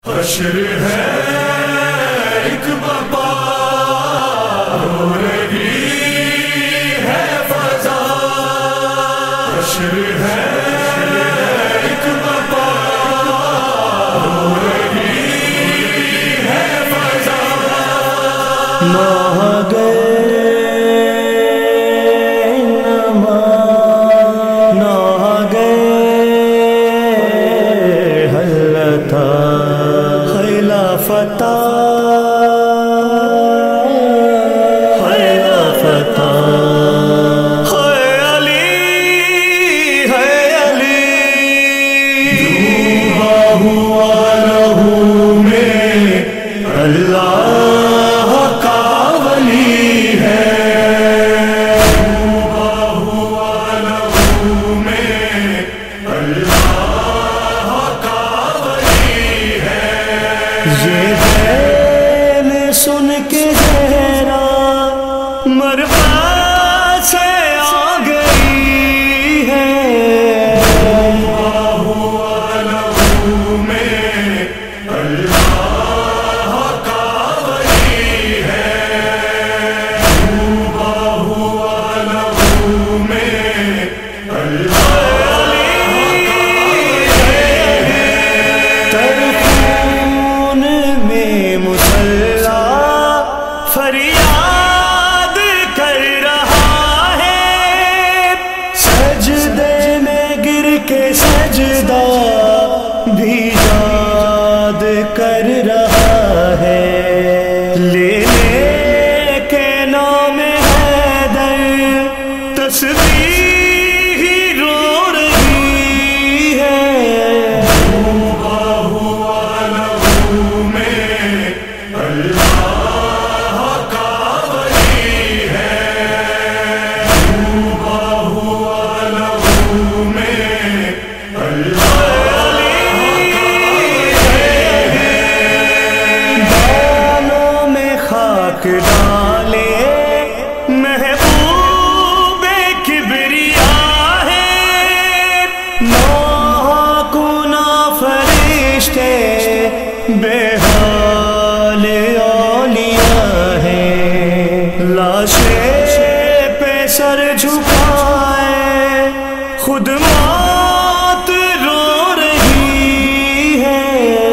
حشر ہے ایک بپا ہو رہی ہے فضا، حشر ہے ایک بپا ہو رہی ہے فضا، ماہ گئے یہ دین سن کے زہرا مربع سے آ گئی ہے، فریاد کر رہا ہے، سجدے میں گر کے سجدہ بھی یاد کر رہا ہے، لینے کے نام حیدر تسبیح ہی رو رہی ہے، ڈالے محبوب کبریا ہے، محکونا فرشتے بے حال اولیاء ہیں، لاشیں پہ سر جھکائے خود موت رو رہی ہے،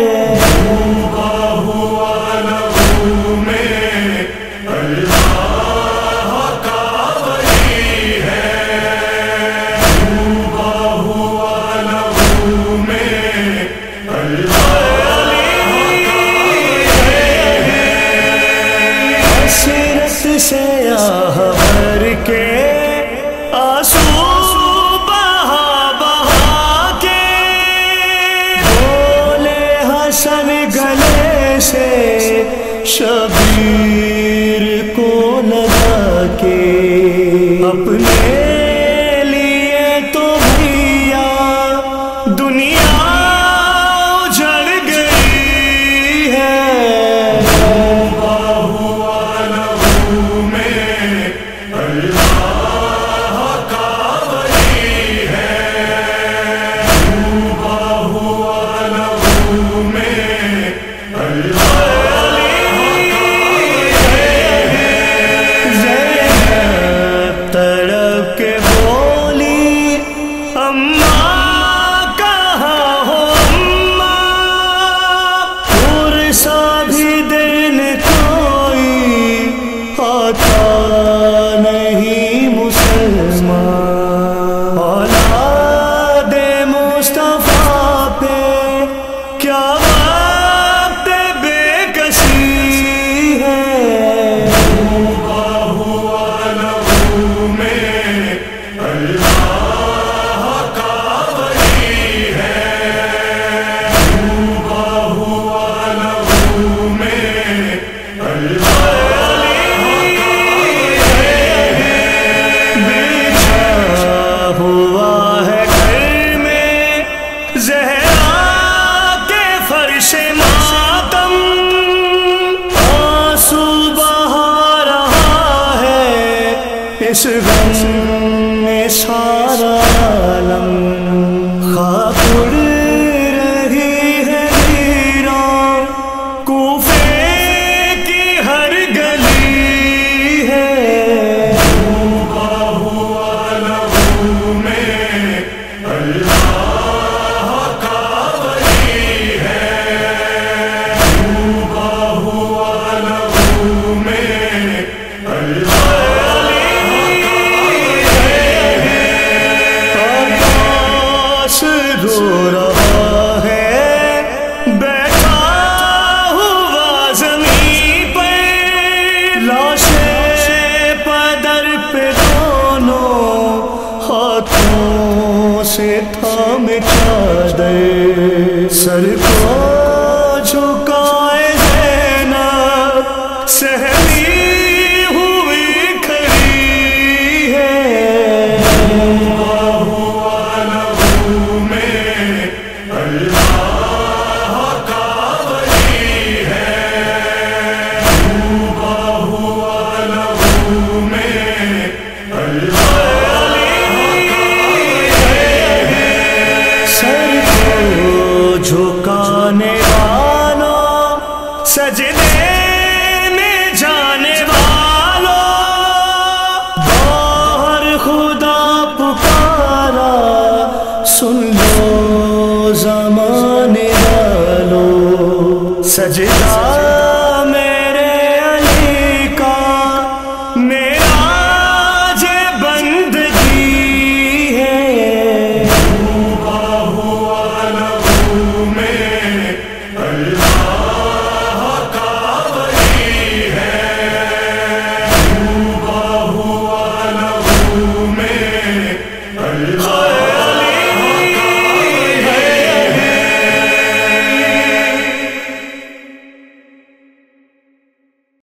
سیاہ بھر کے آنسو بہا بہا کے، بولے حسن گلے سے شبیر کو لگا کے، اپنے لیے تو بھیا دنیا اجڑ گئی ہے، جھکائے زینب سہلی ہوئی کھڑی ہے، لہو میں اللہ کا ولی ہے، ہوا لہو میں اللہ جھکانے والوں سجدے میں جانے والوں، باہر خدا پکارا سن لو زمانے والوں، سجدہ